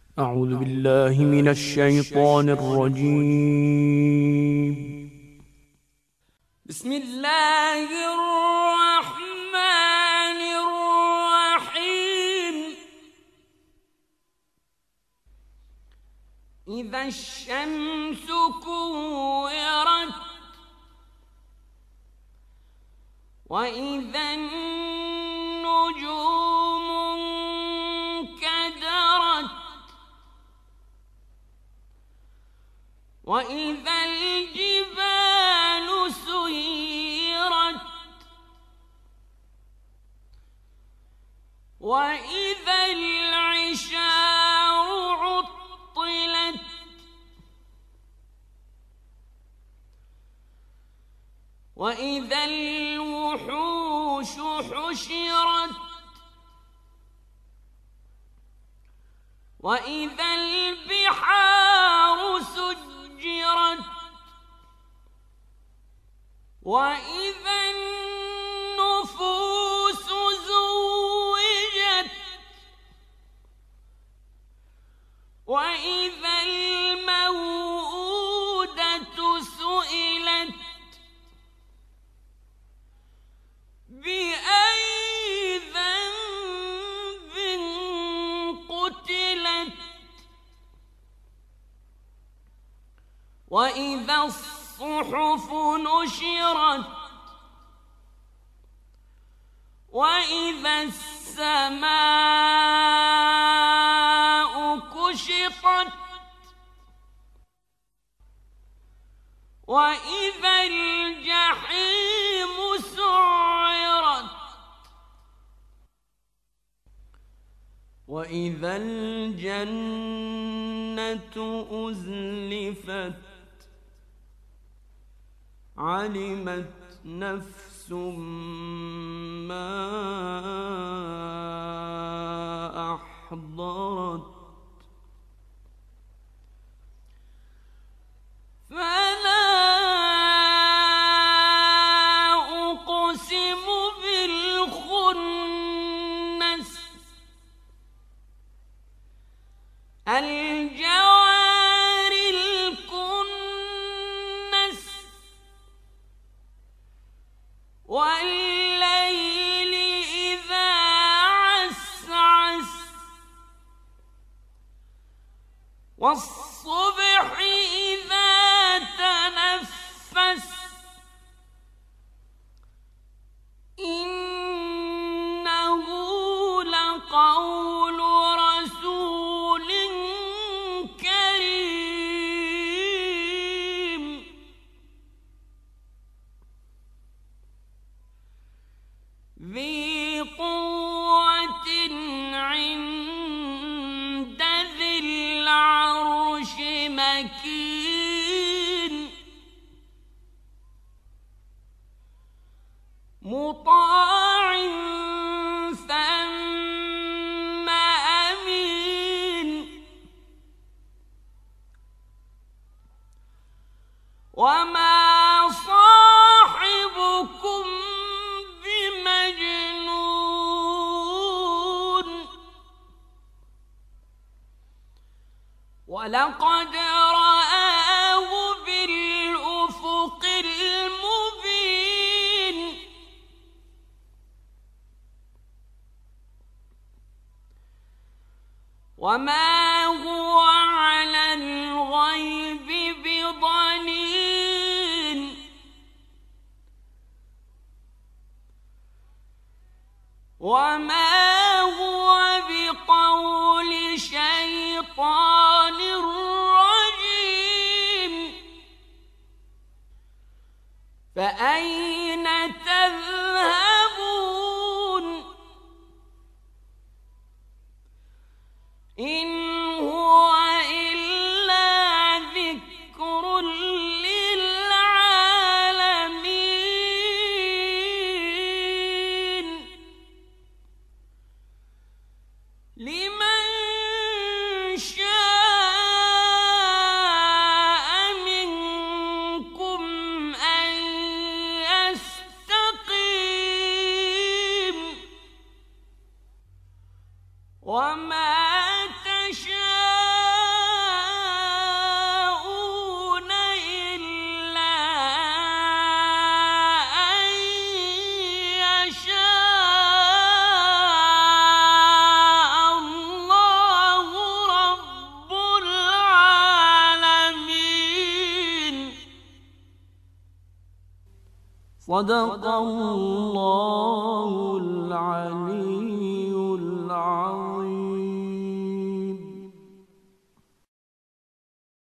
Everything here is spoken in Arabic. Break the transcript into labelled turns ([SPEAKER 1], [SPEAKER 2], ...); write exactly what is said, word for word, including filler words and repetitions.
[SPEAKER 1] أعوذ بالله من الشيطان الرجيم.
[SPEAKER 2] بسم الله الرحمن الرحيم. إذا الشمس كورت وإذا النجوم انكدرت وإذا الجبال سيرت وإذا العشار عطلت وإذا الوحوش حشرت وإذا البحار سجرت وإذا النفوس زوجت وإذا الموءودة سئلت بأي ذنب قتلت وإذا الصحف نشرت وإذا السماء كشطت وإذا الجحيم سعرت وإذا الجنة أزلفت علمت نفس ما أحضرت فلا أقسم بالخنس الجوار الكنس والليل إذا عسعس والصبح إذا تنفس إنه لقول رسول كريم ذي قوة عند ذي العرش مكين مطاع ثم أمين وما صاحبكم بمجنون ولقد رآه بالأفق المبين وما هو على الغيب بضنين وما هو بقول شيطان رجيم فأين تذهبون إن هو صدق الله